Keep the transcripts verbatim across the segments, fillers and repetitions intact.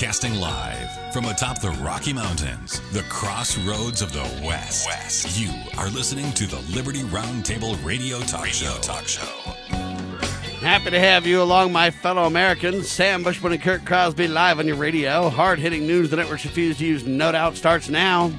Broadcasting live from atop the Rocky Mountains, the crossroads of the West. West. You are listening to the Liberty Roundtable Radio Talk Radio Show. Talk Show. Happy to have you along, my fellow Americans. Sam Bushman and Kurt Crosby live on your radio. Hard-hitting news the networks refuse to use. No Doubt starts now.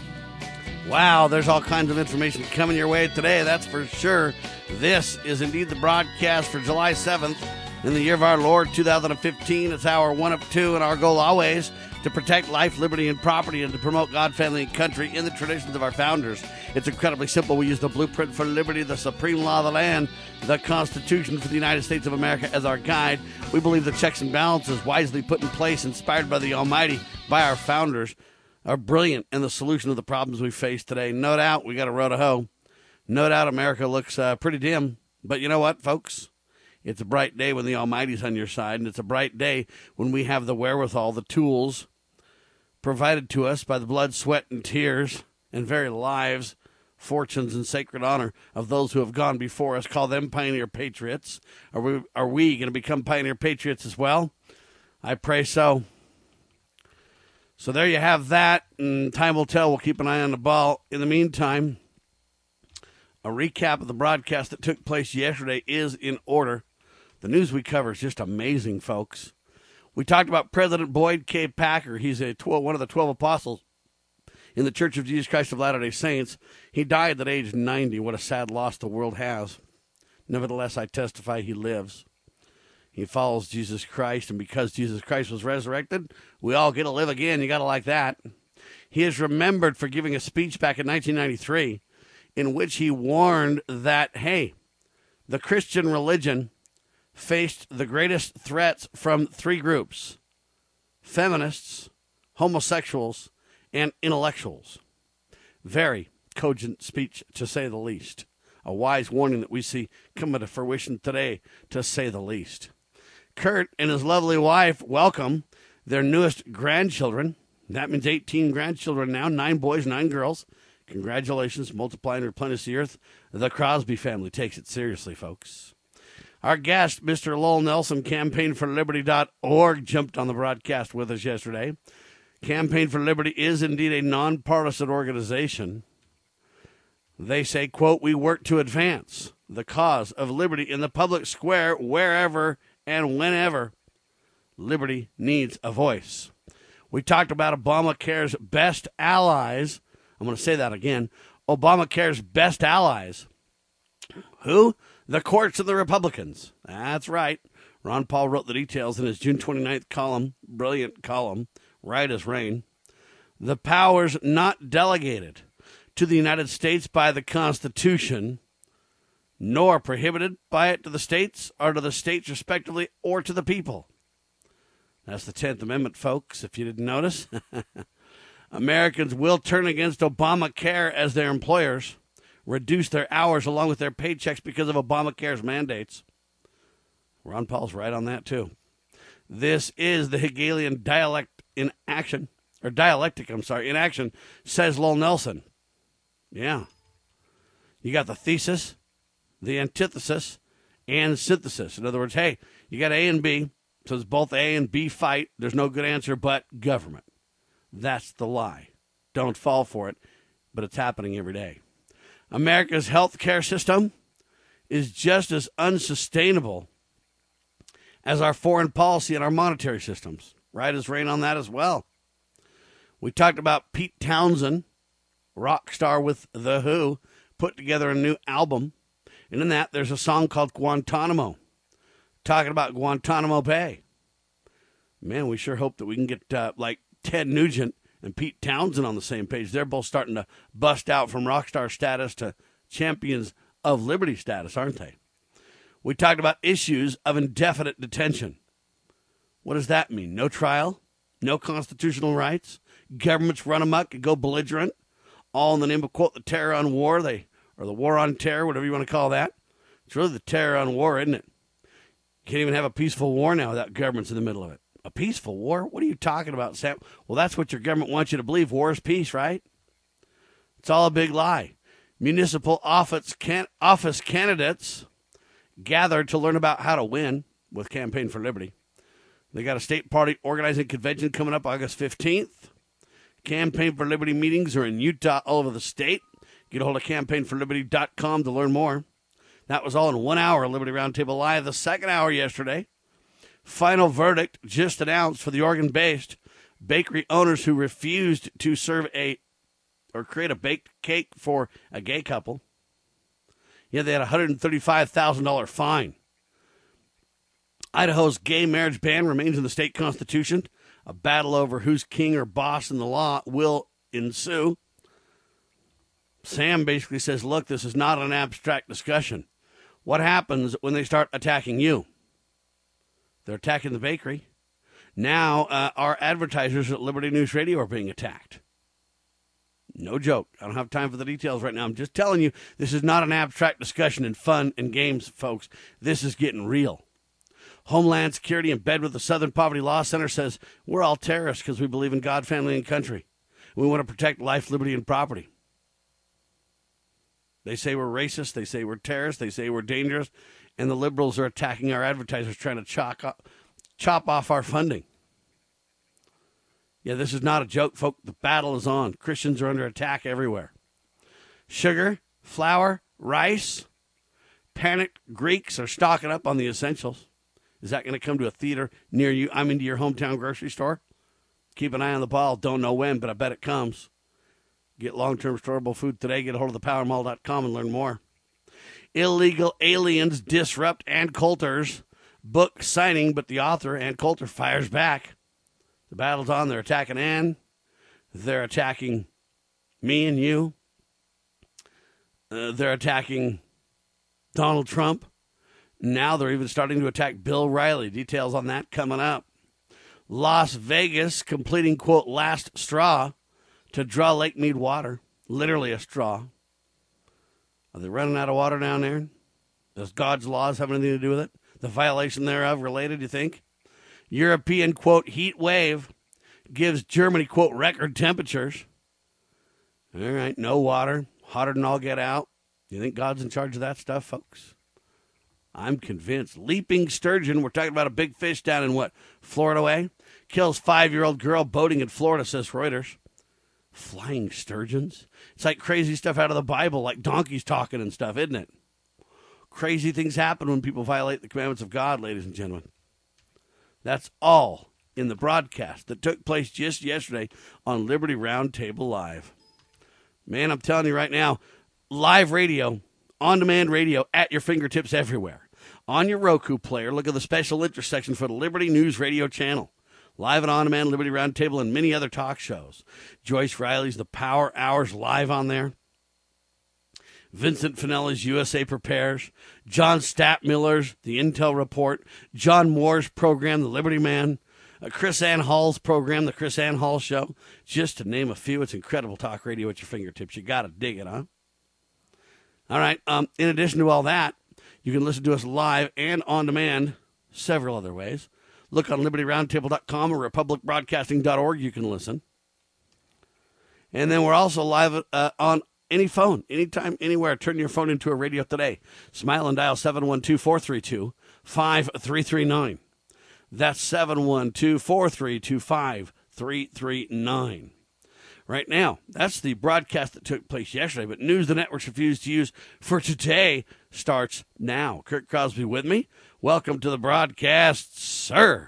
Wow, there's all kinds of information coming your way today, that's for sure. This is indeed the broadcast for July seventh in the year of our Lord, two thousand fifteen. It's hour one of two, and our goal always to protect life, liberty, and property, and to promote God, family, and country in the traditions of our founders. It's incredibly simple. We use the blueprint for liberty, the supreme law of the land, the Constitution for the United States of America as our guide. We believe the checks and balances wisely put in place, inspired by the Almighty, by our founders, are brilliant in the solution of the problems we face today. No doubt we got a row to hoe. No doubt America looks uh, pretty dim. But you know what, folks? It's a bright day when the Almighty's on your side, and it's a bright day when we have the wherewithal, the tools provided to us by the blood, sweat, and tears, and very lives, fortunes, and sacred honor of those who have gone before us. Call them pioneer patriots. Are we, are we going to become pioneer patriots as well? I pray so. So there you have that, and time will tell. We'll keep an eye on the ball. In the meantime, a recap of the broadcast that took place yesterday is in order. The news we cover is just amazing, folks. We talked about President Boyd K. Packer. He's a twelve, one of the twelve apostles in the Church of Jesus Christ of Latter-day Saints. He died at age ninety. What a sad loss the world has. Nevertheless, I testify he lives. He follows Jesus Christ, and because Jesus Christ was resurrected, we all get to live again. You got to like that. He is remembered for giving a speech back in nineteen ninety-three in which he warned that, hey, the Christian religion faced the greatest threats from three groups: feminists, homosexuals, and intellectuals. Very cogent speech, to say the least. A wise warning that we see coming to fruition today, to say the least. Kurt and his lovely wife welcome their newest grandchildren. That means eighteen grandchildren now, nine boys, nine girls. Congratulations, multiply and replenish the earth. The Crosby family takes it seriously, folks. Our guest, Mister Lowell Nelson, campaign for liberty dot org, jumped on the broadcast with us yesterday. Campaign for Liberty is indeed a nonpartisan organization. They say, quote, we work to advance the cause of liberty in the public square wherever and whenever liberty needs a voice. We talked about Obamacare's best allies. I'm going to say that again. Obamacare's best allies. Who? The courts and the Republicans. That's right. Ron Paul wrote the details in his June twenty-ninth column, brilliant column, right as rain. The powers not delegated to the United States by the Constitution, nor prohibited by it to the states or to the states respectively or to the people. That's the tenth Amendment, folks, if you didn't notice. Americans will turn against Obamacare as their employers, reduce their hours along with their paychecks because of Obamacare's mandates. Ron Paul's right on that, too. This is the Hegelian dialect in action, or dialectic, I'm sorry, in action, says Lowell Nelson. Yeah. You got the thesis, the antithesis, and synthesis. In other words, hey, you got A and B, so it's both A and B fight. There's no good answer but government. That's the lie. Don't fall for it, but it's happening every day. America's health care system is just as unsustainable as our foreign policy and our monetary systems. Right as rain on that as well. We talked about Pete Townsend, rock star with The Who, put together a new album. And in that, there's a song called Guantanamo, talking about Guantanamo Bay. Man, we sure hope that we can get, uh, like, Ted Nugent and Pete Townsend on the same page. They're both starting to bust out from rock star status to champions of liberty status, aren't they? We talked about issues of indefinite detention. What does that mean? No trial? No constitutional rights? Governments run amok and go belligerent? All in the name of, quote, the terror on war, they, or the war on terror, whatever you want to call that. It's really the terror on war, isn't it? You can't even have a peaceful war now without governments in the middle of it. A peaceful war? What are you talking about, Sam? Well, that's what your government wants you to believe. War is peace, right? It's all a big lie. Municipal office can- office candidates gathered to learn about how to win with Campaign for Liberty. They got a state party organizing convention coming up August fifteenth. Campaign for Liberty meetings are in Utah all over the state. Get a hold of campaign for liberty dot com to learn more. That was all in one hour, Liberty Roundtable Live. The second hour yesterday, final verdict just announced for the Oregon-based bakery owners who refused to serve a or create a baked cake for a gay couple. Yeah, they had a one hundred thirty-five thousand dollars fine. Idaho's gay marriage ban remains in the state constitution. A battle over who's king or boss in the law will ensue. Sam basically says, look, this is not an abstract discussion. What happens when they start attacking you? They're attacking the bakery. Now uh, our advertisers at Liberty News Radio are being attacked. No joke. I don't have time for the details right now. I'm just telling you, this is not an abstract discussion and fun and games, folks. This is getting real. Homeland Security, in bed with the Southern Poverty Law Center, says we're all terrorists because we believe in God, family, and country. We want to protect life, liberty, and property. They say we're racist. They say we're terrorists. They say we're dangerous. And the liberals are attacking our advertisers, trying to chop, up, chop off our funding. Yeah, this is not a joke, folks. The battle is on. Christians are under attack everywhere. Sugar, flour, rice. Panicked Greeks are stocking up on the essentials. Is that going to come to a theater near you? I'm into your hometown grocery store. Keep an eye on the ball. Don't know when, but I bet it comes. Get long-term storable food today. Get a hold of the power mall dot com and learn more. Illegal aliens disrupt Ann Coulter's book signing, but the author, Ann Coulter, fires back. The battle's on. They're attacking Ann. They're attacking me and you. Uh, they're attacking Donald Trump. Now they're even starting to attack Bill Riley. Details on that coming up. Las Vegas completing, quote, last straw to draw Lake Mead water. Literally a straw. Are they running out of water down there? Does God's laws have anything to do with it? The violation thereof related, you think? European, quote, heat wave gives Germany, quote, record temperatures. All right, no water, hotter than all get out. You think God's in charge of that stuff, folks? I'm convinced. Leaping sturgeon, we're talking about a big fish down in what, Florida way? Kills five-year-old girl boating in Florida, says Reuters. Flying sturgeons? It's like crazy stuff out of the Bible, like donkeys talking and stuff, isn't it? Crazy things happen when people violate the commandments of God, ladies and gentlemen. That's all in the broadcast that took place just yesterday on Liberty Roundtable Live. Man, I'm telling you right now, live radio, on-demand radio at your fingertips everywhere. On your Roku player, look at the special interest section for the Liberty News Radio channel. Live and on-demand Liberty Roundtable and many other talk shows. Joyce Riley's The Power Hours live on there. Vincent Finelli's U S A Prepares. John Stattmiller's The Intel Report. John Moore's program, The Liberty Man. Uh, Chris Ann Hall's program, The Chris Ann Hall Show. Just to name a few. It's incredible talk radio at your fingertips. You got to dig it, huh? All right. Um, in addition to all that, you can listen to us live and on demand several other ways. Look on liberty roundtable dot com or republic broadcasting dot org. You can listen. And then we're also live uh, on any phone, anytime, anywhere. Turn your phone into a radio today. Smile and dial seven one two, four three two, five three three nine. That's seven one two, four three two, five three three nine. Right now, that's the broadcast that took place yesterday, but news the networks refused to use for today starts now. Kurt Crosby with me. Welcome to the broadcast, sir.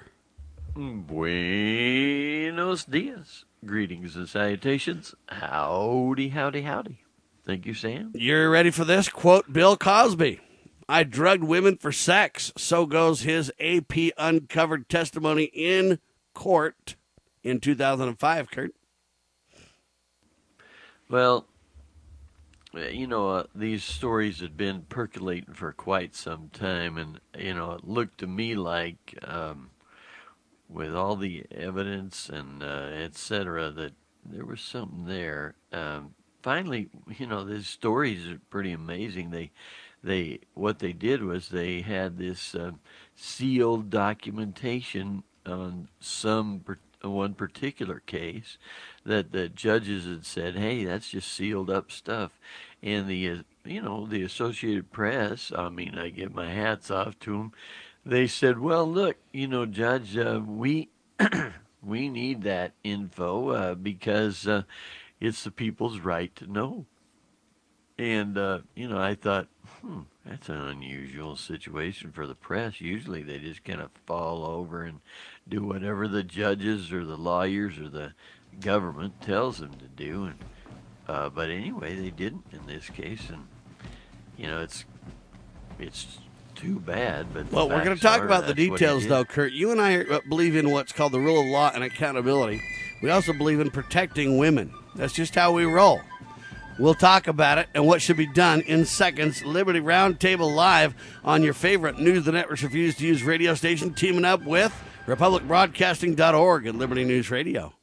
Buenos dias. Greetings and salutations. Howdy, howdy, howdy. Thank you, Sam. You're ready for this? Quote Bill Cosby. I drugged women for sex. So goes his A P uncovered testimony in court in two thousand five, Kurt. Well, you know, uh, these stories had been percolating for quite some time, and, you know, it looked to me like, um, with all the evidence and uh, et cetera, that there was something there. Um, finally, you know, these stories are pretty amazing. They, they, what they did was they had this uh, sealed documentation on some per- one particular case that the judges had said, hey, that's just sealed up stuff. And the, uh, you know, the Associated Press, I mean, I give my hats off to them. they said, well, look, you know, Judge, uh, we we need that info uh, because uh, it's the people's right to know. And, uh, you know, I thought, hmm, that's an unusual situation for the press. Usually they just kind of fall over and do whatever the judges or the lawyers or the government tells them to do. And uh, but anyway, they didn't in this case. And, you know, it's it's too bad. But well, we're going to talk about the details, though, Kurt. You and I believe in what's called the rule of law and accountability. We also believe in protecting women. That's just how we roll. We'll talk about it and what should be done in seconds. Liberty Roundtable Live on your favorite News the Networks Refuse to Use radio station, teaming up with Republic Broadcasting dot org and Liberty News Radio.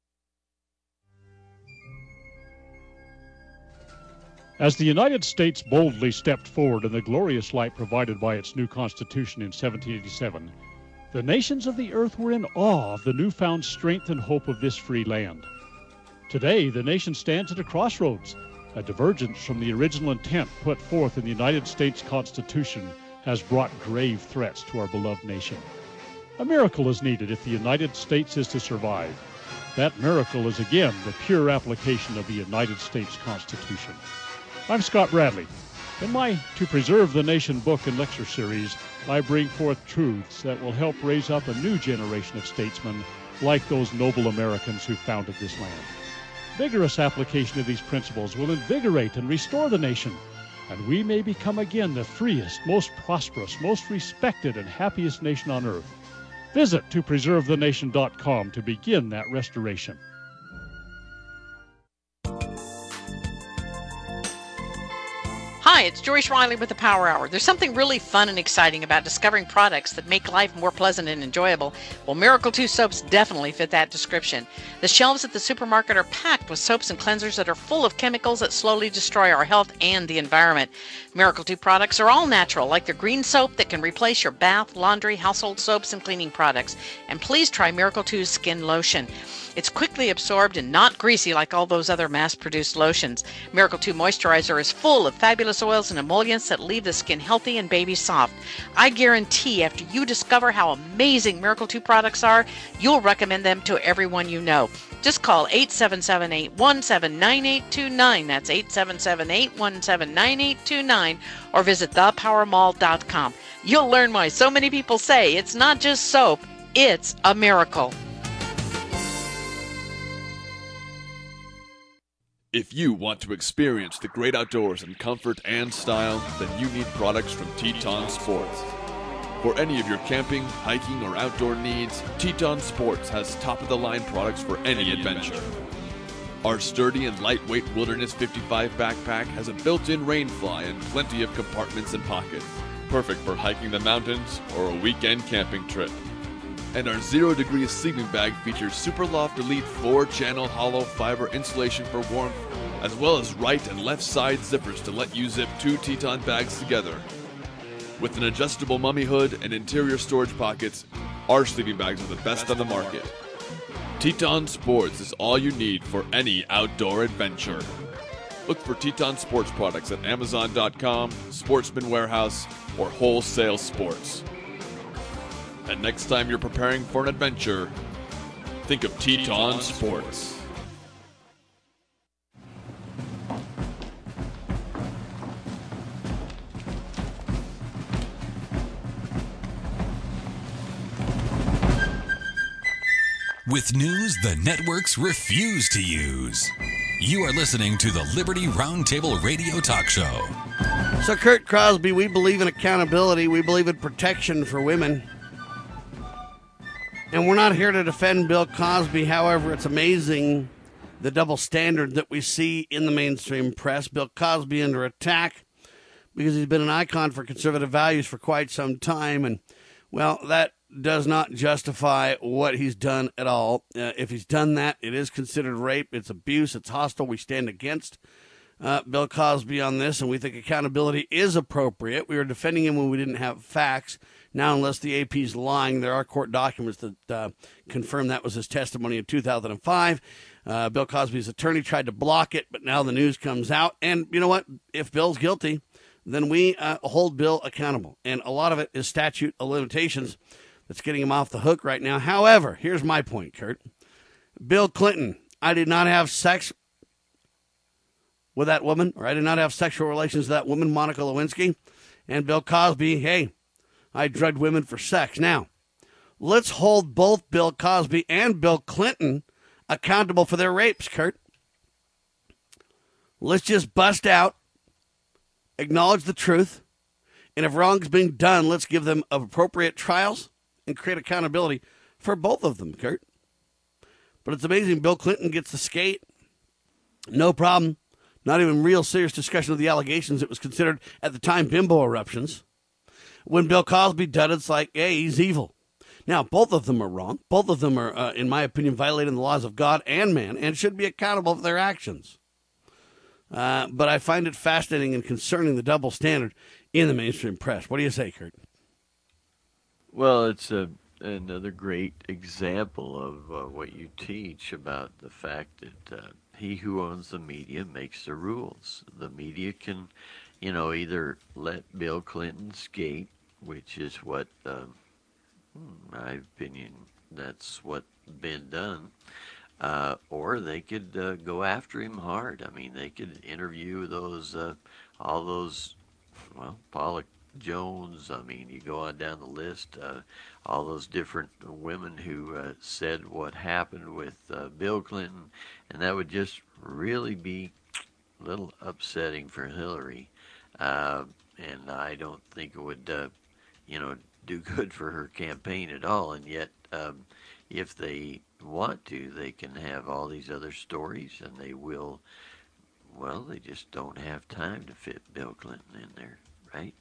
As the United States boldly stepped forward in the glorious light provided by its new Constitution in seventeen eighty-seven, the nations of the earth were in awe of the newfound strength and hope of this free land. Today, the nation stands at a crossroads. A divergence from the original intent put forth in the United States Constitution has brought grave threats to our beloved nation. A miracle is needed if the United States is to survive. That miracle is again the pure application of the United States Constitution. I'm Scott Bradley. In my To Preserve the Nation book and lecture series, I bring forth truths that will help raise up a new generation of statesmen like those noble Americans who founded this land. Vigorous application of these principles will invigorate and restore the nation, and we may become again the freest, most prosperous, most respected, and happiest nation on earth. Visit to preserve the nation dot com to begin that restoration. Hi, it's Joyce Riley with the Power Hour. There's something really fun and exciting about discovering products that make life more pleasant and enjoyable. Well, Miracle two soaps definitely fit that description. The shelves at the supermarket are packed with soaps and cleansers that are full of chemicals that slowly destroy our health and the environment. Miracle two products are all natural, like their green soap that can replace your bath, laundry, household soaps, and cleaning products. And please try Miracle two's skin lotion. It's quickly absorbed and not greasy like all those other mass-produced lotions. Miracle two Moisturizer is full of fabulous oils and emollients that leave the skin healthy and baby soft. I guarantee after you discover how amazing Miracle two products are, you'll recommend them to everyone you know. Just call eight seven seven, eight one seven, nine eight two nine. That's eight seven seven, eight one seven, nine eight two nine. Or visit the power mall dot com. You'll learn why so many people say it's not just soap, it's a miracle. If you want to experience the great outdoors in comfort and style, then you need products from Teton Sports. For any of your camping, hiking, or outdoor needs, Teton Sports has top-of-the-line products for any adventure. Our sturdy and lightweight Wilderness fifty-five backpack has a built-in rain fly and plenty of compartments and pockets, perfect for hiking the mountains or a weekend camping trip. And our Zero Degrees sleeping bag features Super Loft Elite four channel hollow fiber insulation for warmth, as well as right and left side zippers to let you zip two Teton bags together. With an adjustable mummy hood and interior storage pockets, our sleeping bags are the best on the market. Teton Sports is all you need for any outdoor adventure. Look for Teton Sports products at amazon dot com, Sportsman Warehouse, or Wholesale Sports. And next time you're preparing for an adventure, think of Teton Sports. With news the networks refuse to use. You are listening to the Liberty Roundtable Radio Talk Show. So, Kurt Crosby, we believe in accountability. We believe in protection for women. And we're not here to defend Bill Cosby. However, it's amazing the double standard that we see in the mainstream press. Bill Cosby under attack because he's been an icon for conservative values for quite some time. And, well, that does not justify what he's done at all. Uh, if he's done that, it is considered rape. It's abuse. It's hostile. We stand against uh, Bill Cosby on this, and we think accountability is appropriate. We were defending him when we didn't have facts. Now, unless the A P's lying, there are court documents that uh, confirm that was his testimony in two thousand five. Uh, Bill Cosby's attorney tried to block it, but now the news comes out. And you know what? If Bill's guilty, then we uh, hold Bill accountable. And a lot of it is statute of limitations that's getting him off the hook right now. However, here's my point, Kurt. Bill Clinton, I did not have sex with that woman, or I did not have sexual relations with that woman, Monica Lewinsky. And Bill Cosby, hey, I drugged women for sex. Now, let's hold both Bill Cosby and Bill Clinton accountable for their rapes, Kurt. Let's just bust out, acknowledge the truth, and if wrong's being done, let's give them appropriate trials and create accountability for both of them, Kurt. But it's amazing Bill Clinton gets to skate. No problem. Not even real serious discussion of the allegations. It was considered at the time bimbo eruptions. When Bill Cosby did it, it's like, hey, he's evil. Now, both of them are wrong. Both of them are, uh, in my opinion, violating the laws of God and man and should be accountable for their actions. Uh, but I find it fascinating and concerning the double standard in the mainstream press. What do you say, Kurt? Well, it's a, another great example of uh, what you teach about the fact that uh, he who owns the media makes the rules. The media can, you know, either let Bill Clinton skate, which is what, uh, in my opinion, that's what's been done, uh, or they could uh, go after him hard. I mean, they could interview those, uh, all those, well, Paula Jones. I mean, you go on down the list, uh, all those different women who uh, said what happened with uh, Bill Clinton, and that would just really be a little upsetting for Hillary. Uh, and I don't think it would, uh, you know, do good for her campaign at all. And yet, um, if they want to, they can have all these other stories, and they will. Well, they just don't have time to fit Bill Clinton in there, right?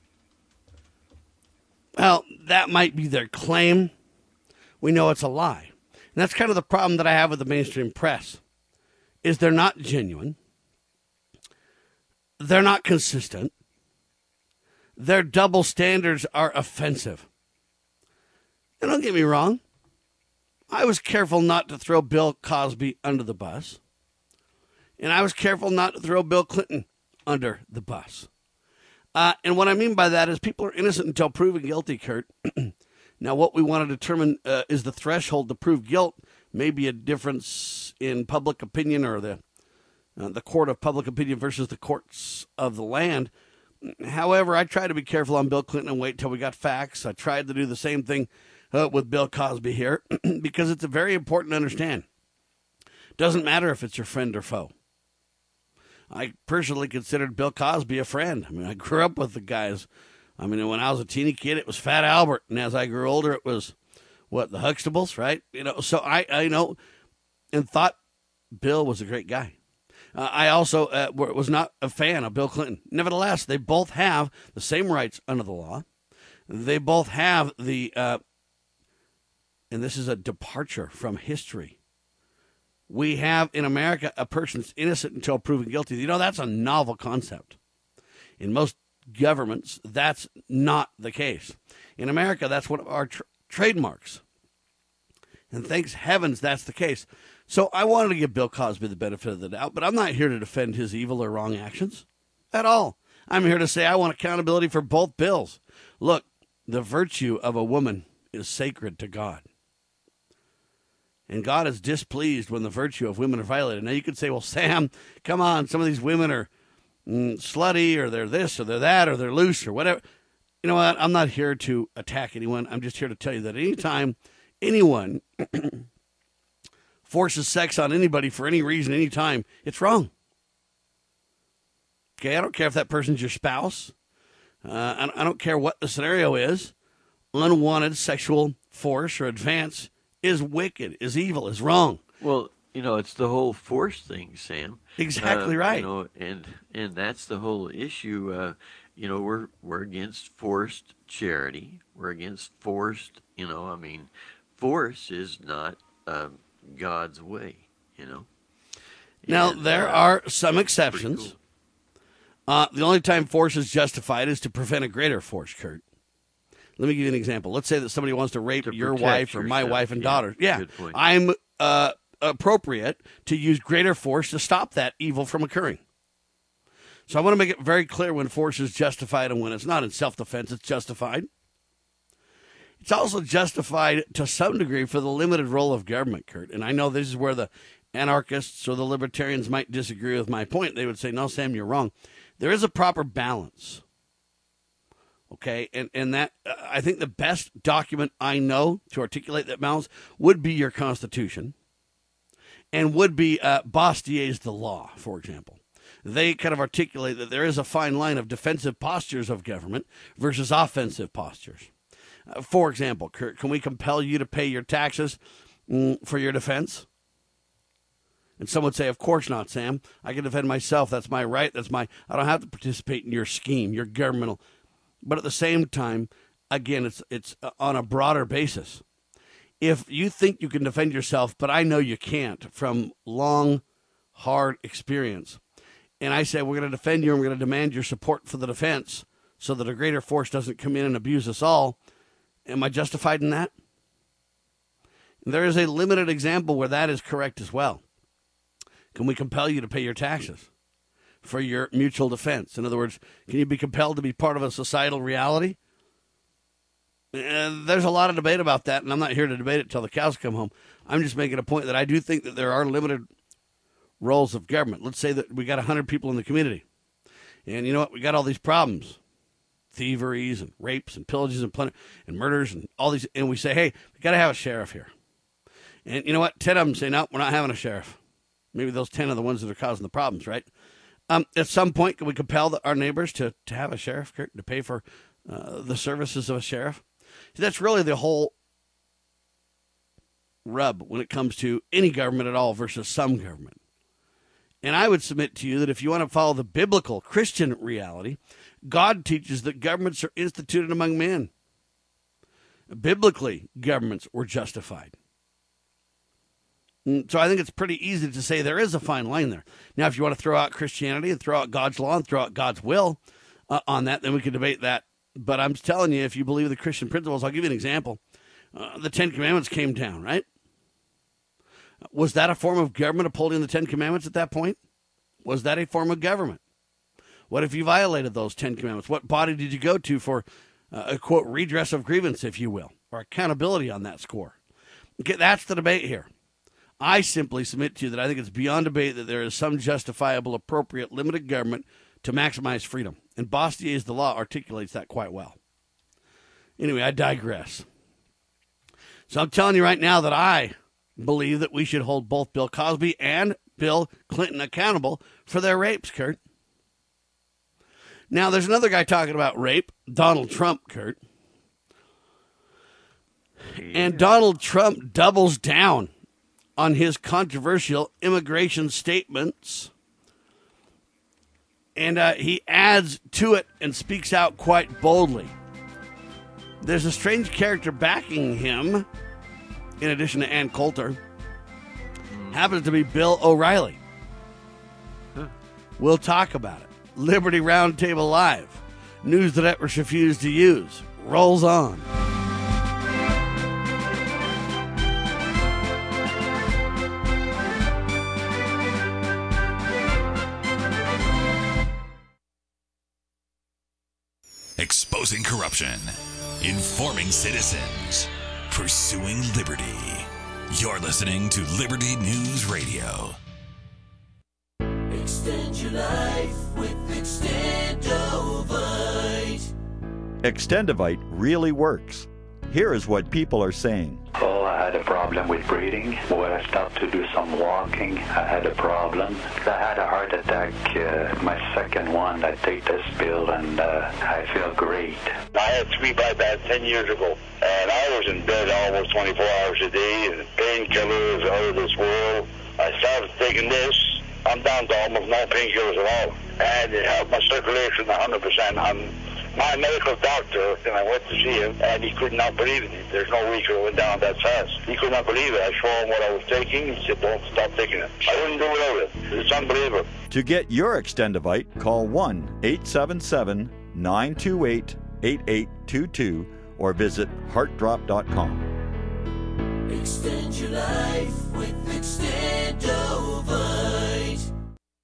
Well, that might be their claim. We know it's a lie. And that's kind of the problem that I have with the mainstream press, is they're not genuine. They're not consistent. Their double standards are offensive. And don't get me wrong. I was careful not to throw Bill Cosby under the bus. And I was careful not to throw Bill Clinton under the bus. Uh, and what I mean by that is people are innocent until proven guilty, Kurt. Now, what we want to determine uh, is the threshold to prove guilt. Maybe a difference in public opinion, or the uh, the court of public opinion versus the courts of the land. However, I try to be careful on Bill Clinton and wait till we got facts. I tried to do the same thing uh, with Bill Cosby here because it's very important to understand. Doesn't matter if it's your friend or foe. I personally considered Bill Cosby a friend. I mean, I grew up with the guys. I mean, when I was a teeny kid, it was Fat Albert. And as I grew older, it was, what, the Huxtables, right? You know, so I, I know, and thought Bill was a great guy. Uh, I also uh, was not a fan of Bill Clinton. Nevertheless, they both have the same rights under the law. They both have the, uh, and this is a departure from history. We have in America a person's innocent until proven guilty. You know, that's a novel concept. In most governments, that's not the case. In America, that's one of our tra- trademarks. And thanks heavens that's the case. So I wanted to give Bill Cosby the benefit of the doubt, but I'm not here to defend his evil or wrong actions at all. I'm here to say I want accountability for both Bills. Look, the virtue of a woman is sacred to God. And God is displeased when the virtue of women are violated. Now, you could say, well, Sam, come on, some of these women are mm, slutty, or they're this, or they're that, or they're loose, or whatever. You know what? I'm not here to attack anyone. I'm just here to tell you that anytime anyone forces sex on anybody for any reason, anytime, it's wrong. Okay, I don't care if that person's your spouse. Uh, I don't care what the scenario is. Unwanted sexual force or advance is wicked, is evil, is wrong. Well, you know, it's the whole force thing, Sam. Exactly uh, right. You know, and and that's the whole issue. Uh, you know, we're we're against forced charity. We're against forced. You know, I mean, force is not um, God's way. You know. Now and, there uh, are some exceptions. Cool. Uh, the only time force is justified is to prevent a greater force, Kurt. Let me give you an example. Let's say that somebody wants to rape to your wife or my yourself. wife and yeah, daughter. Yeah, good point. I'm uh, appropriate to use greater force to stop that evil from occurring. So I want to make it very clear when force is justified and when it's not. In self-defense, it's justified. It's also justified to some degree for the limited role of government, Kurt. And I know this is where the anarchists or the libertarians might disagree with my point. They would say, no, Sam, you're wrong. There is a proper balance. Okay, and, and that uh, I think the best document I know to articulate that balance would be your Constitution and would be uh, Bastier's The Law, for example. They kind of articulate that there is a fine line of defensive postures of government versus offensive postures. Uh, for example, Kurt, can we compel you to pay your taxes mm, for your defense? And some would say, of course not, Sam. I can defend myself. That's my right. That's my, I don't have to participate in your scheme, your governmental. But at the same time, again, it's it's on a broader basis. If you think you can defend yourself, but I know you can't from long, hard experience, and I say we're going to defend you and we're going to demand your support for the defense so that a greater force doesn't come in and abuse us all, am I justified in that? There is a limited example where that is correct as well. Can we compel you to pay your taxes for your mutual defense? In other words, can you be compelled to be part of a societal reality? Uh, there's a lot of debate about that, and I'm not here to debate it till the cows come home. I'm just making a point that I do think that there are limited roles of government. Let's say that we got one hundred people in the community, and you know what? We got all these problems, thieveries and rapes and pillages and plunder and murders and all these, and we say, hey, we got to have a sheriff here. And you know what? ten of them say, no, we're not having a sheriff. Maybe those ten are the ones that are causing the problems, right? Um, at some point, can we compel the, our neighbors to, to have a sheriff, Kurt, to pay for uh, the services of a sheriff? See, that's really the whole rub when it comes to any government at all versus some government. And I would submit to you that if you want to follow the biblical Christian reality, God teaches that governments are instituted among men. Biblically, governments were justified. So I think it's pretty easy to say there is a fine line there. Now, if you want to throw out Christianity and throw out God's law and throw out God's will uh, on that, then we could debate that. But I'm telling you, if you believe the Christian principles, I'll give you an example. Uh, the Ten Commandments came down, right? Was that a form of government upholding the Ten Commandments at that point? Was that a form of government? What if you violated those Ten Commandments? What body did you go to for uh, a, quote, redress of grievance, if you will, or accountability on that score? Okay, that's the debate here. I simply submit to you that I think it's beyond debate that there is some justifiable, appropriate, limited government to maximize freedom. And Bastier's The Law articulates that quite well. Anyway, I digress. So I'm telling you right now that I believe that we should hold both Bill Cosby and Bill Clinton accountable for their rapes, Kurt. Now, there's another guy talking about rape, Donald Trump, Kurt. And Donald Trump doubles down on his controversial immigration statements, and uh, he adds to it and speaks out quite boldly. There's a strange character backing him, in addition to Ann Coulter. Happens to be Bill O'Reilly. Huh. We'll talk about it. Liberty Roundtable Live. News that networks refuse to use. Rolls on. Exposing corruption, informing citizens, pursuing liberty. You're listening to Liberty News Radio. Extend your life with Extendovite. Extendovite really works. Here is what people are saying. Oh, I had a problem with breathing. When I stopped to do some walking, I had a problem. I had a heart attack, uh, my second one. I take this pill and uh, I feel great. I had three bypass ten years ago, and I was in bed almost twenty-four hours a day, and painkillers out of this world. I started taking this. I'm down to almost no painkillers at all, and it helped my circulation one hundred percent. I'm my medical doctor, and I went to see him, and he could not believe it. There's no way he could have went down that fast. He could not believe it. I showed him what I was taking. He said, don't stop taking it. I wouldn't do without it. It's unbelievable. To get your Extendovite, call one eight seven seven, nine two eight, eight eight two two or visit heart drop dot com. Extend your life with Extendovite.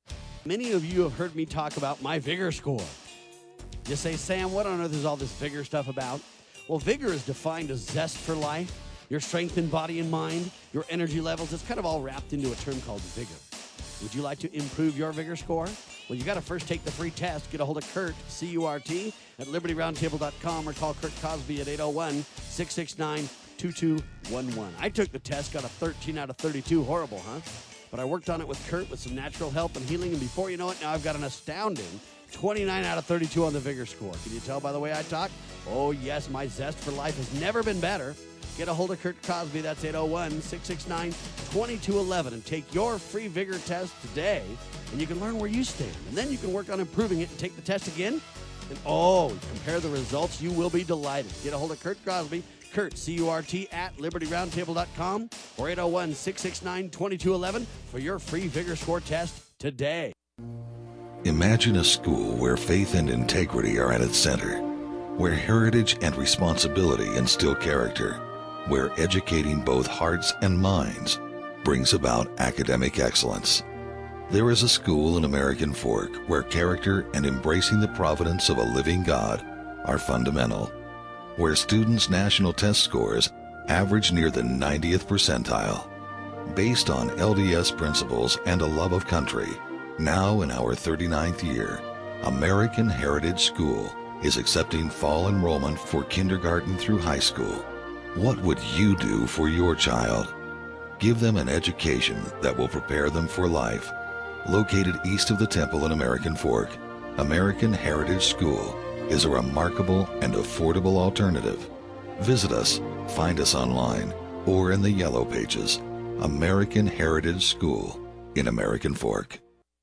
Many of you have heard me talk about my Vigor score. You say, Sam, what on earth is all this Vigor stuff about? Well, Vigor is defined as zest for life, your strength in body and mind, your energy levels. It's kind of all wrapped into a term called Vigor. Would you like to improve your Vigor score? Well, you got to first take the free test. Get a hold of Kurt, C U R T, at liberty roundtable dot com or call Kurt Cosby at eight oh one, six six nine, two two one one. I took the test, got a thirteen out of thirty-two. Horrible, huh? But I worked on it with Kurt with some natural help and healing, and before you know it, now I've got an astounding twenty-nine out of thirty-two on the Vigor score. Can you tell by the way I talk? Oh, yes, my zest for life has never been better. Get a hold of Kurt Cosby. That's eight oh one, six six nine, two two one one. And take your free Vigor test today, and you can learn where you stand. And then you can work on improving it and take the test again. And, oh, compare the results. You will be delighted. Get a hold of Kurt Cosby. Kurt, C U R T, at liberty roundtable dot com or eight oh one, six six nine, two two one one for your free Vigor score test today. Imagine a school where faith and integrity are at its center, where heritage and responsibility instill character, where educating both hearts and minds brings about academic excellence. There is a school in American Fork where character and embracing the providence of a living God are fundamental, where students' national test scores average near the ninetieth percentile. Based on L D S principles and a love of country, now in our thirty-ninth year, American Heritage School is accepting fall enrollment for kindergarten through high school. What would you do for your child? Give them an education that will prepare them for life. Located east of the temple in American Fork, American Heritage School is a remarkable and affordable alternative. Visit us, find us online, or in the Yellow Pages. American Heritage School in American Fork.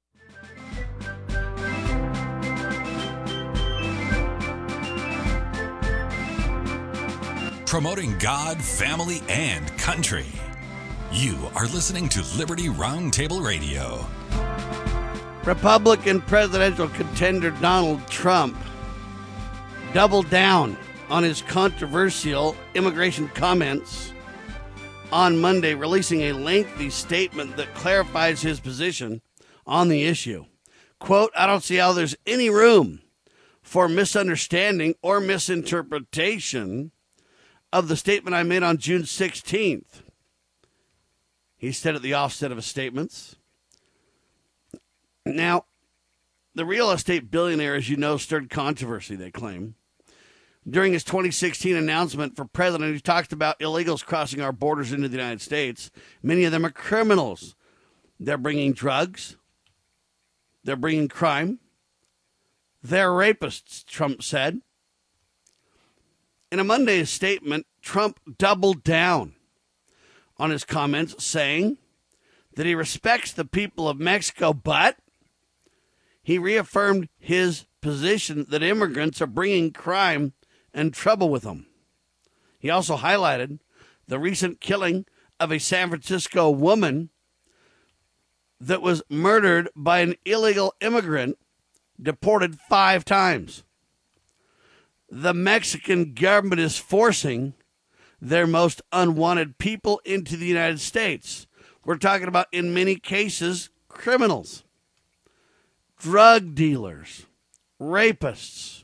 Promoting God, family, and country. You are listening to Liberty Roundtable Radio. Republican presidential contender Donald Trump doubled down on his controversial immigration comments on Monday, releasing a lengthy statement that clarifies his position on the issue. Quote, I don't see how there's any room for misunderstanding or misinterpretation of the statement I made on June sixteenth. He said at the offset of his statements. Now, the real estate billionaire, as you know, stirred controversy, they claim. During his twenty sixteen announcement for president, he talked about illegals crossing our borders into the United States. Many of them are criminals. They're bringing drugs. They're bringing crime. They're rapists, Trump said. In a Monday's statement, Trump doubled down on his comments, saying that he respects the people of Mexico, but he reaffirmed his position that immigrants are bringing crime and trouble with them. He also highlighted the recent killing of a San Francisco woman that was murdered by an illegal immigrant deported five times. The Mexican government is forcing their most unwanted people into the United States. We're talking about, in many cases, criminals, drug dealers, rapists,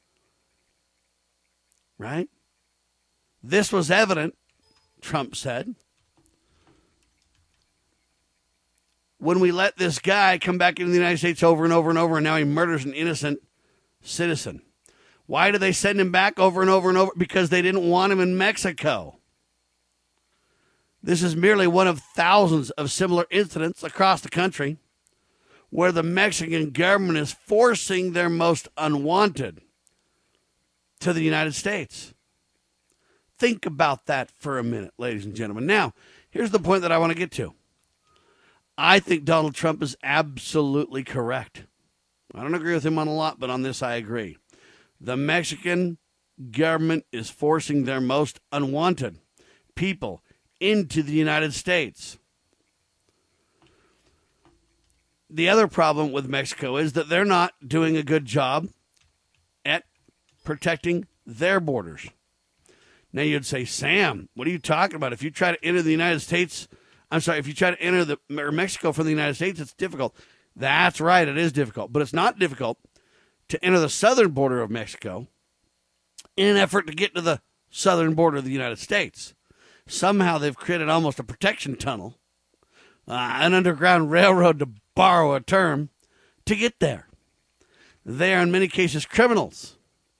right? This was evident, Trump said, when we let this guy come back into the United States over and over and over, and now he murders an innocent citizen. Why do they send him back over and over and over? Because they didn't want him in Mexico. This is merely one of thousands of similar incidents across the country where the Mexican government is forcing their most unwanted to the United States. Think about that for a minute, ladies and gentlemen. Now, here's the point that I want to get to. I think Donald Trump is absolutely correct. I don't agree with him on a lot, but on this I agree. The Mexican government is forcing their most unwanted people into the United States. The other problem with Mexico is that they're not doing a good job at protecting their borders. Now you'd say, Sam, what are you talking about? If you try to enter the United States, I'm sorry, if you try to enter the or Mexico from the United States, it's difficult. That's right, it is difficult. But it's not difficult to enter the southern border of Mexico in an effort to get to the southern border of the United States. Somehow they've created almost a protection tunnel, uh, an underground railroad, to borrow a term, to get there. They are in many cases criminals.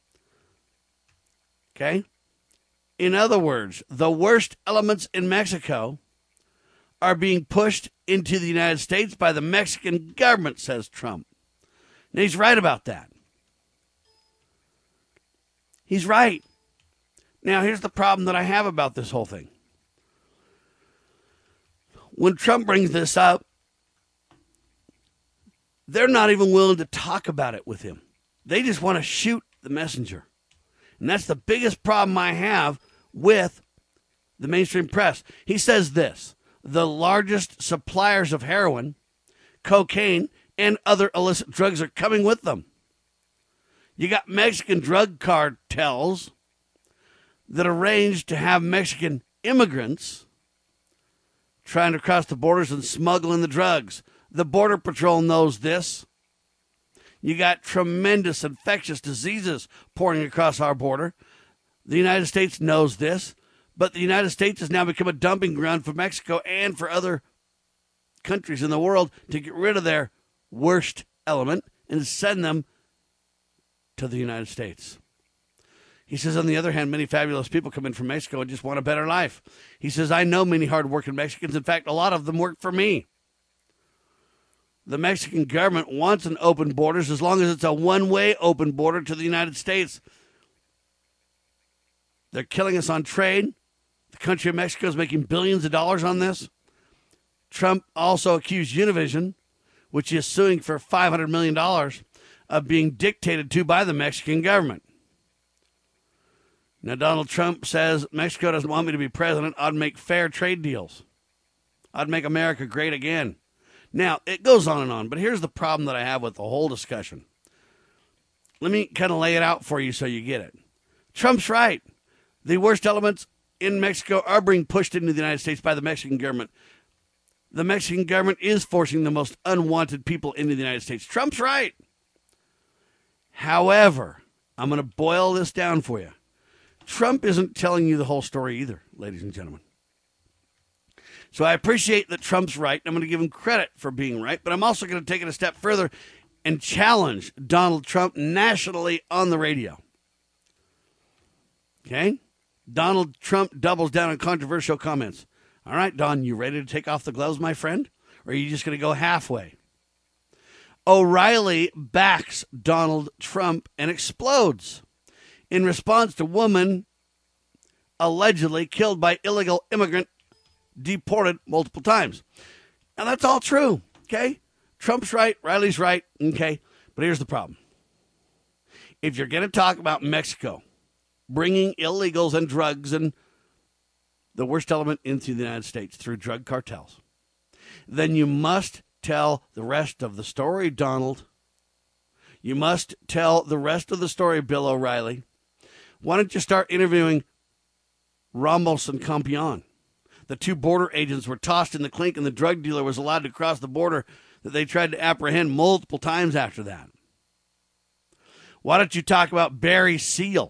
Okay? In other words, the worst elements in Mexico are being pushed into the United States by the Mexican government, says Trump. And he's right about that. He's right. Now, here's the problem that I have about this whole thing. When Trump brings this up, they're not even willing to talk about it with him. They just want to shoot the messenger. And that's the biggest problem I have with the mainstream press. He says this: the largest suppliers of heroin, cocaine, and other illicit drugs are coming with them. You got Mexican drug cartels that arranged to have Mexican immigrants trying to cross the borders and smuggle in the drugs. The Border Patrol knows this. You got tremendous infectious diseases pouring across our border. The United States knows this, but the United States has now become a dumping ground for Mexico and for other countries in the world to get rid of their worst element and send them to the United States. He says, on the other hand, many fabulous people come in from Mexico and just want a better life. He says, I know many hard-working Mexicans. In fact, a lot of them work for me. The Mexican government wants an open borders as long as it's a one-way open border to the United States. They're killing us on trade. The country of Mexico is making billions of dollars on this. Trump also accused Univision, which is suing for five hundred million dollars, of being dictated to by the Mexican government. Now, Donald Trump says, Mexico doesn't want me to be president. I'd make fair trade deals. I'd make America great again. Now, it goes on and on, but here's the problem that I have with the whole discussion. Let me kind of lay it out for you so you get it. Trump's right. The worst elements in Mexico are being pushed into the United States by the Mexican government. The Mexican government is forcing the most unwanted people into the United States. Trump's right. However, I'm going to boil this down for you. Trump isn't telling you the whole story either, ladies and gentlemen. So I appreciate that Trump's right. I'm going to give him credit for being right, but I'm also going to take it a step further and challenge Donald Trump nationally on the radio. Okay? Donald Trump doubles down on controversial comments. All right, Don, you ready to take off the gloves, my friend? Or are you just going to go halfway? O'Reilly backs Donald Trump and explodes in response to woman allegedly killed by illegal immigrant deported multiple times. Now, that's all true, okay? Trump's right, Riley's right, okay? But here's the problem. If you're going to talk about Mexico bringing illegals and drugs and the worst element into the United States through drug cartels, then you must tell the rest of the story, Donald. You must tell the rest of the story, Bill O'Reilly. Why don't you start interviewing Ramos and Campion? The two border agents were tossed in the clink and the drug dealer was allowed to cross the border that they tried to apprehend multiple times after that. Why don't you talk about Barry Seal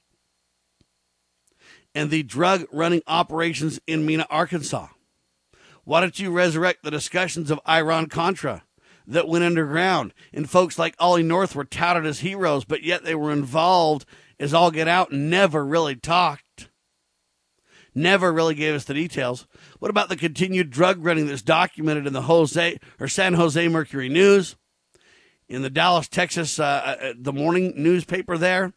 and the drug running operations in Mena, Arkansas? Why don't you resurrect the discussions of Iran-Contra that went underground and folks like Ollie North were touted as heroes, but yet they were involved as all get out and never really talked? Never really gave us the details. What about the continued drug running that's documented in the Jose or San Jose Mercury News, in the Dallas, Texas, uh, the morning newspaper there?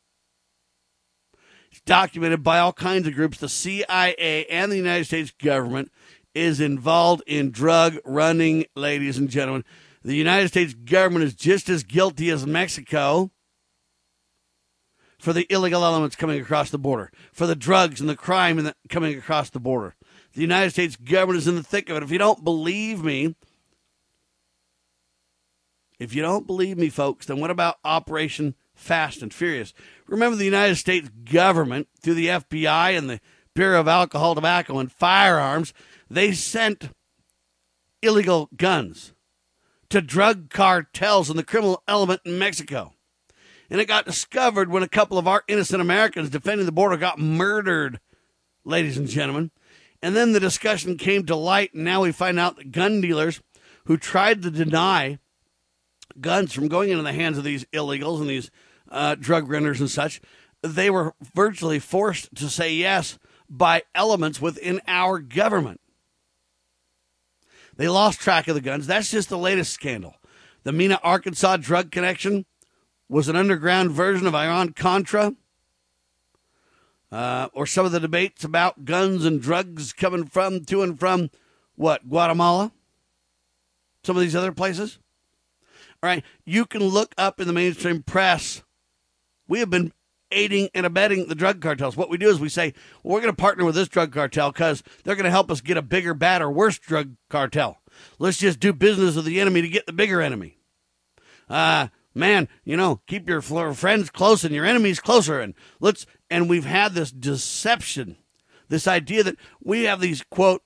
It's documented by all kinds of groups. The C I A and the United States government is involved in drug running, ladies and gentlemen. The United States government is just as guilty as Mexico for the illegal elements coming across the border, for the drugs and the crime and the, coming across the border. The United States government is in the thick of it. If you don't believe me, if you don't believe me, folks, then what about Operation Fast and Furious? Remember, the United States government, through the F B I and the Bureau of Alcohol, Tobacco, and Firearms, they sent illegal guns to drug cartels and the criminal element in Mexico. And it got discovered when a couple of our innocent Americans defending the border got murdered, ladies and gentlemen. And then the discussion came to light, and now we find out that gun dealers who tried to deny guns from going into the hands of these illegals and these uh, drug runners and such, they were virtually forced to say yes by elements within our government. They lost track of the guns. That's just the latest scandal. The Mena, Arkansas drug connection was an underground version of Iran-Contra, uh, or some of the debates about guns and drugs coming from, to and from, what, Guatemala? Some of these other places? All right, you can look up in the mainstream press. We have been aiding and abetting the drug cartels. What we do is we say, well, we're going to partner with this drug cartel because they're going to help us get a bigger, badder, worse drug cartel. Let's just do business with the enemy to get the bigger enemy. Uh, man, you know, keep your friends close and your enemies closer. And let's, and we've had this deception, this idea that we have these, quote,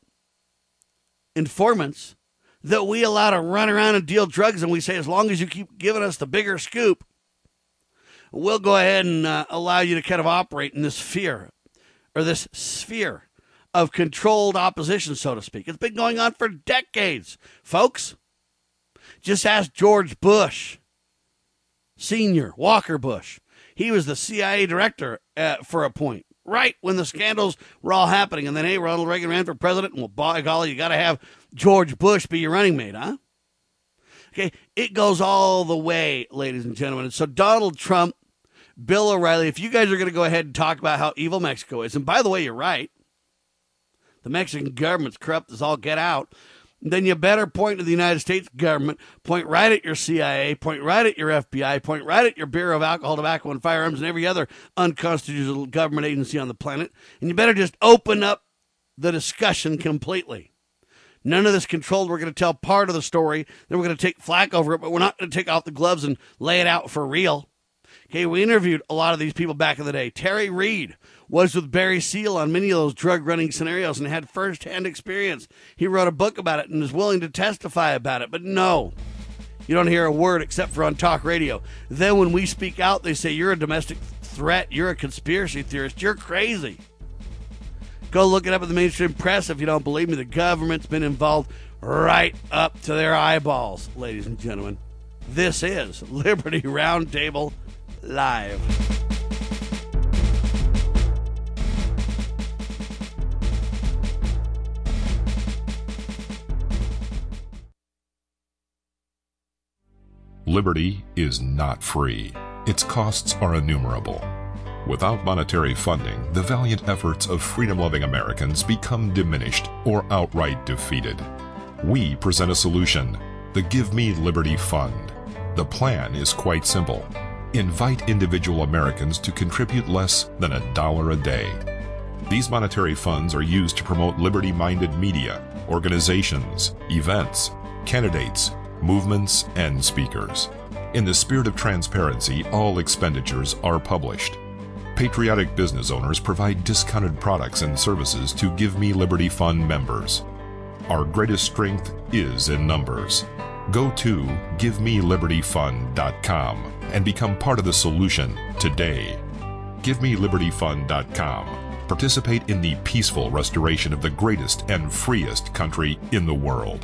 informants that we allow to run around and deal drugs. And we say, as long as you keep giving us the bigger scoop, we'll go ahead and uh, allow you to kind of operate in this sphere, or this sphere of controlled opposition, so to speak. It's been going on for decades, folks. Just ask George Bush, Senior, Walker Bush. He was the C I A director uh, for a point, right when the scandals were all happening. And then, hey, Ronald Reagan ran for president, and well, by golly, you got to have George Bush be your running mate, huh? Okay, it goes all the way, ladies and gentlemen. And so Donald Trump, Bill O'Reilly, if you guys are going to go ahead and talk about how evil Mexico is, and by the way, you're right, the Mexican government's corrupt as all get out, then you better point to the United States government, point right at your C I A, point right at your F B I, point right at your Bureau of Alcohol, Tobacco, and Firearms, and every other unconstitutional government agency on the planet, and you better just open up the discussion completely. None of this controlled. We're going to tell part of the story. Then we're going to take flack over it, but we're not going to take off the gloves and lay it out for real. Okay, we interviewed a lot of these people back in the day. Terry Reed was with Barry Seal on many of those drug-running scenarios and had first-hand experience. He wrote a book about it and is willing to testify about it. But no, you don't hear a word except for on talk radio. Then when we speak out, they say, you're a domestic threat. You're a conspiracy theorist. You're crazy. Go look it up in the mainstream press if you don't believe me. The government's been involved right up to their eyeballs, ladies and gentlemen. This is Liberty Roundtable Live. Liberty is not free. Its costs are innumerable. Without monetary funding, the valiant efforts of freedom-loving Americans become diminished or outright defeated. We present a solution, the Give Me Liberty Fund. The plan is quite simple. Invite individual Americans to contribute less than a dollar a day. These monetary funds are used to promote liberty-minded media, organizations, events, candidates, movements, and speakers. In the spirit of transparency, all expenditures are published. Patriotic business owners provide discounted products and services to Give Me Liberty Fund members. Our greatest strength is in numbers. Go to give me liberty fund dot com and become part of the solution today. give me liberty fund dot com. Participate in the peaceful restoration of the greatest and freest country in the world.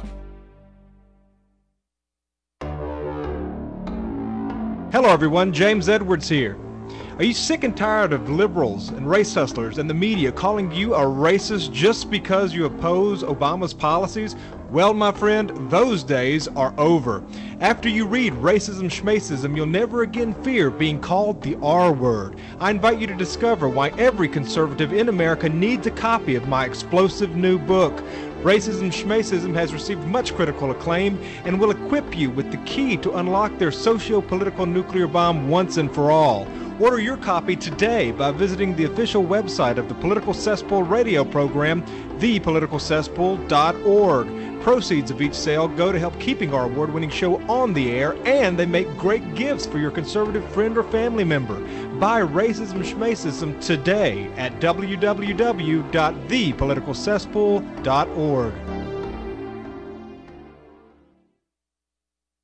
Hello everyone, James Edwards here. Are you sick and tired of liberals and race hustlers and the media calling you a racist just because you oppose Obama's policies? Well, my friend, those days are over. After you read Racism Schmacism, you'll never again fear being called the R word. I invite you to discover why every conservative in America needs a copy of my explosive new book. Racism Schmacism has received much critical acclaim and will equip you with the key to unlock their socio-political nuclear bomb once and for all. Order your copy today by visiting the official website of the Political Cesspool radio program, the political cesspool dot org. Proceeds of each sale go to help keeping our award-winning show on the air, and they make great gifts for your conservative friend or family member. Buy Racism Schmacism today at w w w dot the political cesspool dot org.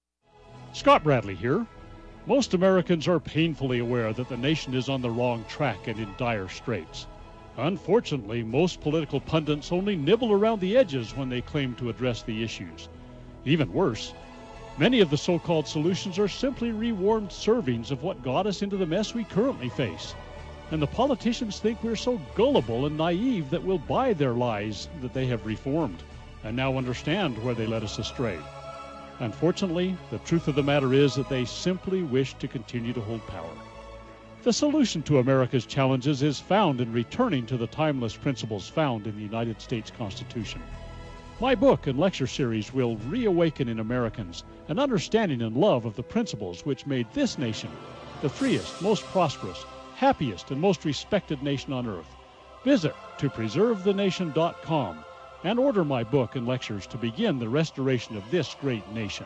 Scott Bradley here. Most Americans are painfully aware that the nation is on the wrong track and in dire straits. Unfortunately, most political pundits only nibble around the edges when they claim to address the issues. Even worse, many of the so-called solutions are simply rewarmed servings of what got us into the mess we currently face. And the politicians think we're so gullible and naive that we'll buy their lies that they have reformed and now understand where they led us astray. Unfortunately, the truth of the matter is that they simply wish to continue to hold power. The solution to America's challenges is found in returning to the timeless principles found in the United States Constitution. My book and lecture series will reawaken in Americans an understanding and love of the principles which made this nation the freest, most prosperous, happiest, and most respected nation on earth. Visit to preserve the nation dot com and order my book and lectures to begin the restoration of this great nation.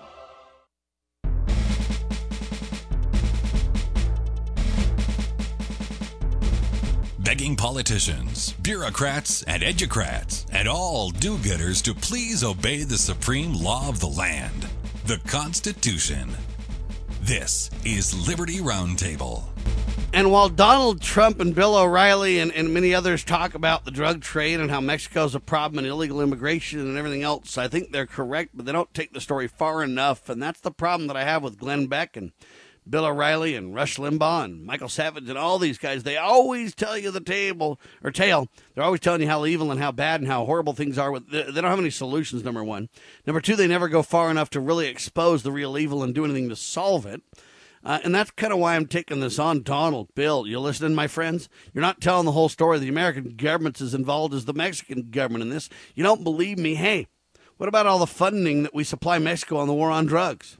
Begging politicians, bureaucrats, and educrats, and all do-gooders to please obey the supreme law of the land, the Constitution. This is Liberty Roundtable. And while Donald Trump and Bill O'Reilly and, and many others talk about the drug trade and how Mexico's a problem and illegal immigration and everything else, I think they're correct, but they don't take the story far enough. And that's the problem that I have with Glenn Beck and Bill O'Reilly and Rush Limbaugh and Michael Savage and all these guys. They always tell you the table or tale. They're always telling you how evil and how bad and how horrible things are. With They don't have any solutions, number one. Number two, they never go far enough to really expose the real evil and do anything to solve it. Uh, and that's kind of why I'm taking this on. Donald, Bill, you listening, my friends? You're not telling the whole story. The American government's as involved as the Mexican government in this. You don't believe me? Hey, what about all the funding that we supply Mexico on the war on drugs?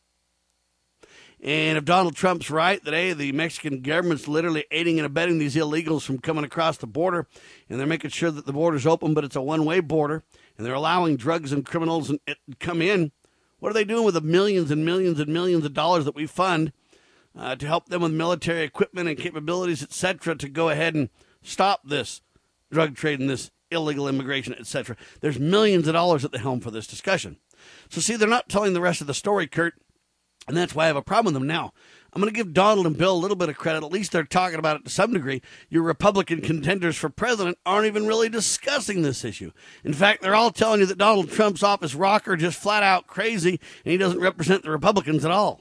And if Donald Trump's right that, hey, the Mexican government's literally aiding and abetting these illegals from coming across the border, and they're making sure that the border's open, but it's a one-way border, and they're allowing drugs and criminals to come in, what are they doing with the millions and millions and millions of dollars that we fund uh, to help them with military equipment and capabilities, et cetera, to go ahead and stop this drug trade and this illegal immigration, et cetera? There's millions of dollars at the helm for this discussion. So, see, they're not telling the rest of the story, Kurt, and that's why I have a problem with them now. I'm going to give Donald and Bill a little bit of credit. At least they're talking about it to some degree. Your Republican contenders for president aren't even really discussing this issue. In fact, they're all telling you that Donald Trump's office rocker just flat out crazy, and he doesn't represent the Republicans at all.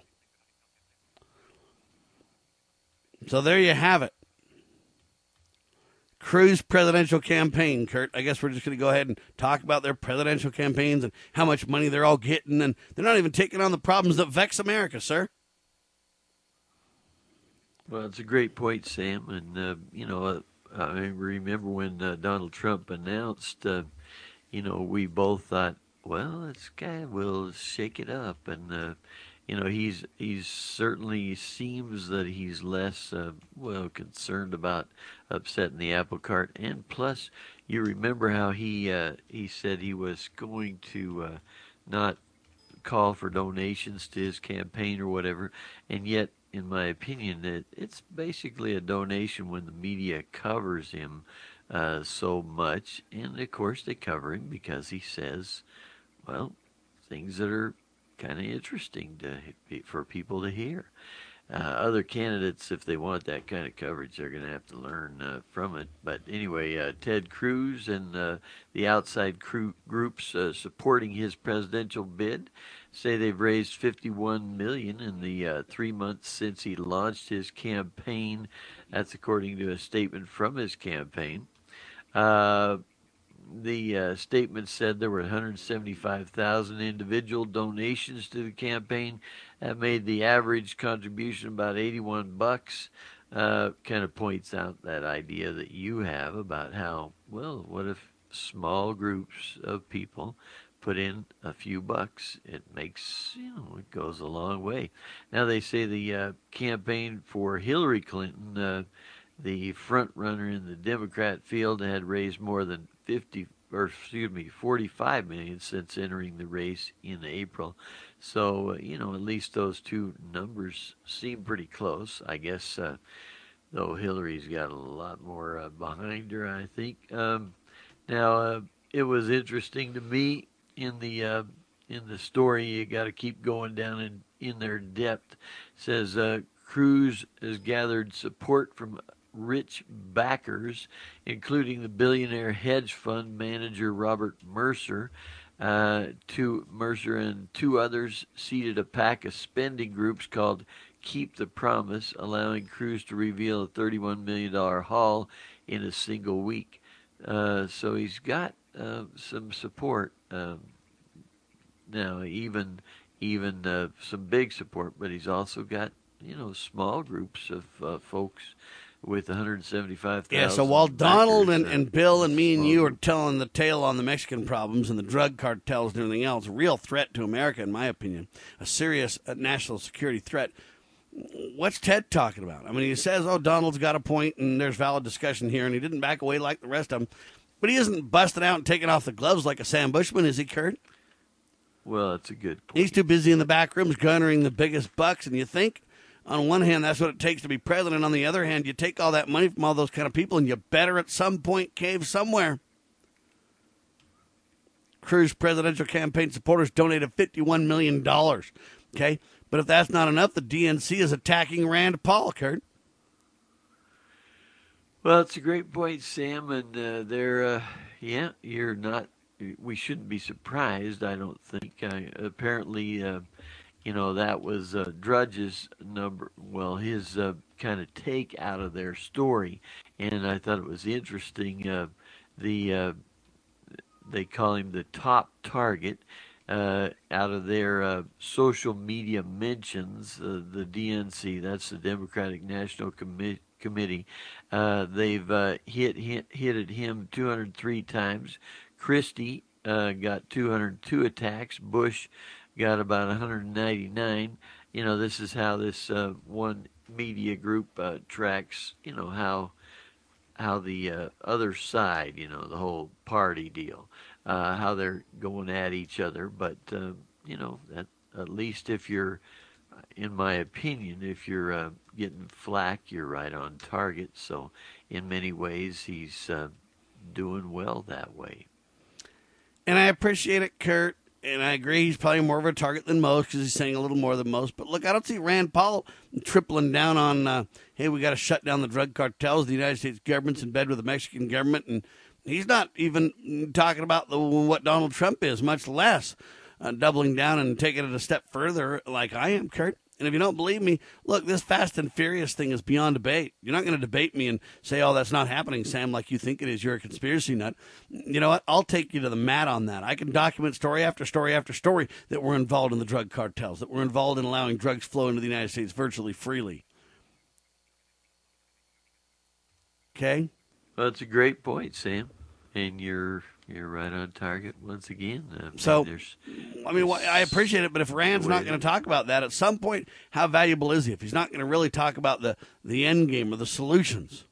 So there you have it. Cruz presidential campaign, Kurt. I guess we're just going to go ahead and talk about their presidential campaigns and how much money they're all getting, and they're not even taking on the problems that vex America, sir. Well, it's a great point, Sam. And, uh, you know, uh, I remember when uh, Donald Trump announced, uh, you know, we both thought, well, this guy will shake it up. And, uh, you know, he's he's certainly seems that he's less, uh, well, concerned about upsetting the apple cart. And plus, you remember how he, uh, he said he was going to uh, not call for donations to his campaign or whatever, and yet, in my opinion, it, it's basically a donation when the media covers him uh, so much. And, of course, they cover him because he says, well, things that are kind of interesting to for people to hear. Uh, other candidates, if they want that kind of coverage, they're going to have to learn uh, from it. But anyway, uh, Ted Cruz and uh, the outside crew groups uh, supporting his presidential bid say they've raised fifty-one million dollars in the uh, three months since he launched his campaign. That's according to a statement from his campaign. Uh, the uh, statement said there were one hundred seventy-five thousand individual donations to the campaign. That made the average contribution about eighty-one bucks. Uh, kind of points out that idea that you have about how, well, what if small groups of people put in a few bucks? It makes, you know, it goes a long way. Now they say the uh, campaign for Hillary Clinton, uh, the front runner in the Democrat field, had raised more than fifty, or excuse me, forty-five million since entering the race in April. So, uh, you know, at least those two numbers seem pretty close. I guess, uh, though Hillary's got a lot more uh, behind her, I think. Um, now, uh, it was interesting to me in the uh, in the story, you got to keep going down in, in their depth. It says uh, Cruz has gathered support from rich backers, including the billionaire hedge fund manager Robert Mercer. Uh, two Mercer and two others seeded a pack of spending groups called Keep the Promise, allowing Cruz to reveal a thirty-one million dollars haul in a single week. Uh, so he's got uh, some support um, now, even even uh, some big support, but he's also got, you know, small groups of uh, folks with one hundred seventy-five thousand. Yeah, so while Donald and, uh, and Bill and me and you are telling the tale on the Mexican problems and the drug cartels and everything else, a real threat to America, in my opinion, a serious uh, national security threat. What's Ted talking about? I mean, he says, oh, Donald's got a point and there's valid discussion here, and he didn't back away like the rest of them. But he isn't busting out and taking off the gloves like a Sam Bushman, is he, Kurt? Well, that's a good point. He's too busy in the back rooms garnering the biggest bucks, and you think, on one hand, that's what it takes to be president. On the other hand, you take all that money from all those kind of people, and you better at some point cave somewhere. Cruz presidential campaign supporters donated fifty-one million dollars, okay? But if that's not enough, the D N C is attacking Rand Paul, Kurt. Well, it's a great point, Sam, and uh, they're, uh, yeah, you're not, we shouldn't be surprised, I don't think. I, apparently, uh, you know, that was uh, Drudge's number, well, his uh, kind of take out of their story, and I thought it was interesting. Uh, the uh, they call him the top target. Uh, out of their uh, social media mentions, uh, the D N C, that's the Democratic National Commi- Committee, uh, they've uh, hit, hit hit him two hundred three times. Christie uh, got two hundred two attacks. Bush got about one hundred ninety-nine. You know, this is how this uh, one media group uh, tracks, you know, how how the uh, other side, you know, the whole party deal, uh, how they're going at each other. But, uh, you know, at, at least if you're, in my opinion, if you're uh, getting flack, you're right on target. So in many ways, he's uh, doing well that way. And I appreciate it, Kurt. And I agree he's probably more of a target than most because he's saying a little more than most. But look, I don't see Rand Paul tripling down on, uh, hey, we got to shut down the drug cartels. The United States government's in bed with the Mexican government. And he's not even talking about the, what Donald Trump is, much less uh, doubling down and taking it a step further like I am, Kurt. And if you don't believe me, look, this Fast and Furious thing is beyond debate. You're not going to debate me and say, oh, that's not happening, Sam, like you think it is. You're a conspiracy nut. You know what? I'll take you to the mat on that. I can document story after story after story that we're involved in the drug cartels, that we're involved in allowing drugs flow into the United States virtually freely. Okay? Well, that's a great point, Sam. And you're you're right on target once again. I mean, so, there's, I mean, I appreciate it, but if Rand's not going to talk about that, at some point, how valuable is he? If he's not going to really talk about the, the end game or the solutions,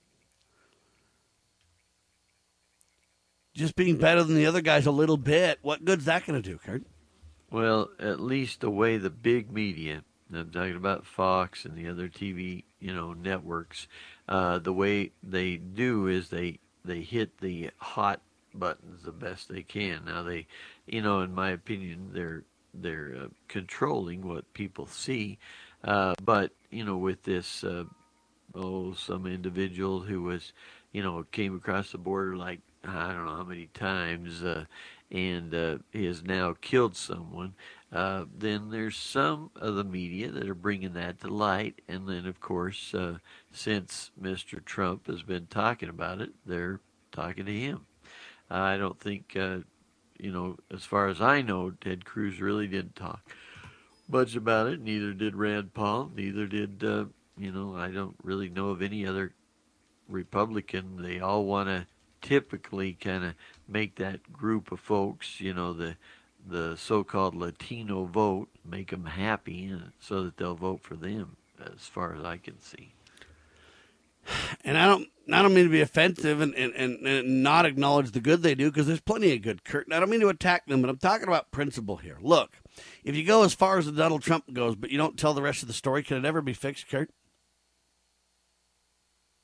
just being better than the other guys a little bit, what good's that going to do, Kurt? Well, at least the way the big media, I'm talking about Fox and the other T V, you know, networks, uh, the way they do is they they hit the hot buttons the best they can. Now they, you know, in my opinion, they're they're uh, controlling what people see, uh, but you know, with this, uh, oh, some individual who was, you know, came across the border like I don't know how many times, uh, and uh, he has now killed someone. Uh, then there's some of the media that are bringing that to light, and then of course, uh, since Mister Trump has been talking about it, they're talking to him. I don't think, uh, you know, as far as I know, Ted Cruz really didn't talk much about it. Neither did Rand Paul. Neither did, uh, you know, I don't really know of any other Republican. They all want to typically kind of make that group of folks, you know, the the so-called Latino vote, make them happy and so that they'll vote for them, as far as I can see. And I don't, I don't mean to be offensive and, and, and, and not acknowledge the good they do, because there's plenty of good, Kurt. And I don't mean to attack them, but I'm talking about principle here. Look, if you go as far as the Donald Trump goes, but you don't tell the rest of the story, can it ever be fixed, Kurt?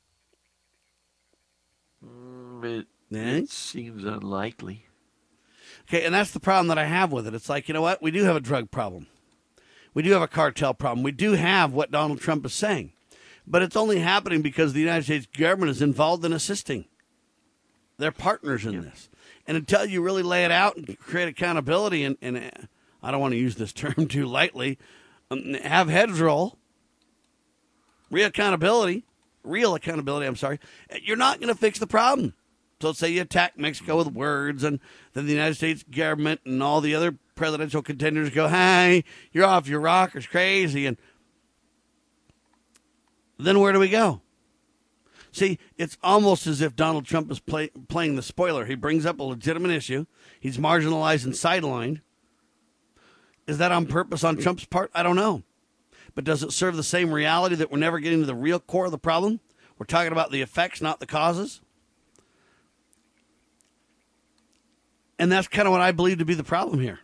Mm, it, eh? it seems unlikely. Okay, and that's the problem that I have with it. It's like, you know what? We do have a drug problem. We do have a cartel problem. We do have what Donald Trump is saying. But it's only happening because the United States government is involved in assisting. They're partners in this. And until you really lay it out and create accountability, and, and uh, I don't want to use this term too lightly, um, have heads roll, real accountability, real accountability, I'm sorry, you're not going to fix the problem. So let's say you attack Mexico with words, and then the United States government and all the other presidential contenders go, hey, you're off your rockers, crazy. And then where do we go? See, it's almost as if Donald Trump is play, playing the spoiler. He brings up a legitimate issue. He's marginalized and sidelined. Is that on purpose on Trump's part? I don't know. But does it serve the same reality that we're never getting to the real core of the problem? We're talking about the effects, not the causes. And that's kind of what I believe to be the problem here.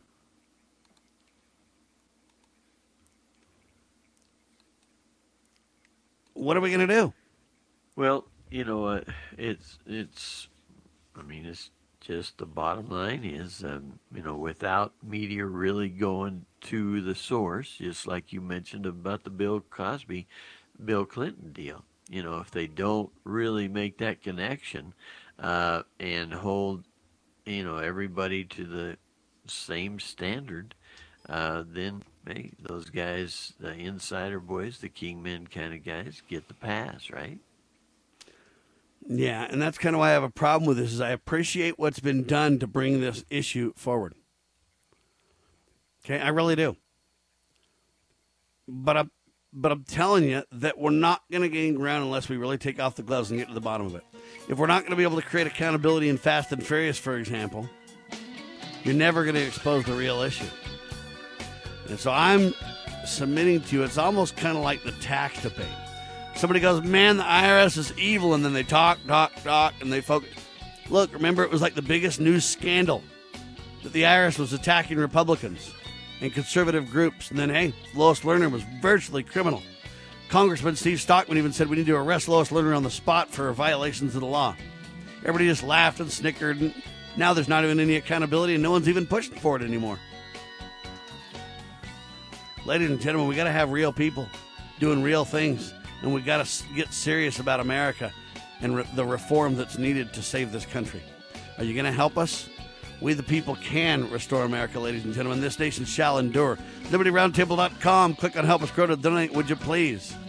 What are we going to do? Well, you know, uh, it's, it's, I mean, it's just the bottom line is, um, you know, without media really going to the source, just like you mentioned about the Bill Cosby, Bill Clinton deal, you know, if they don't really make that connection uh, and hold, you know, everybody to the same standard, uh, then, hey, those guys, the insider boys, the kingmen kind of guys, get the pass, right? Yeah, and that's kind of why I have a problem with this, is I appreciate what's been done to bring this issue forward. Okay, I really do. But I'm, but I'm telling you that we're not going to gain ground unless we really take off the gloves and get to the bottom of it. If we're not going to be able to create accountability in Fast and Furious, for example, you're never going to expose the real issue. And so I'm submitting to you, it's almost kind of like the tax debate. Somebody goes, man, the I R S is evil, and then they talk, talk, talk, and they focus. Look, remember, it was like the biggest news scandal that the I R S was attacking Republicans and conservative groups. And then, hey, Lois Lerner was virtually criminal. Congressman Steve Stockman even said we need to arrest Lois Lerner on the spot for violations of the law. Everybody just laughed and snickered, and now there's not even any accountability, and no one's even pushing for it anymore. Ladies and gentlemen, we got to have real people doing real things. And we got to get serious about America and re- the reform that's needed to save this country. Are you going to help us? We the people can restore America, ladies and gentlemen. This nation shall endure. Liberty Roundtable dot com. Click on Help Us Grow to donate, would you please?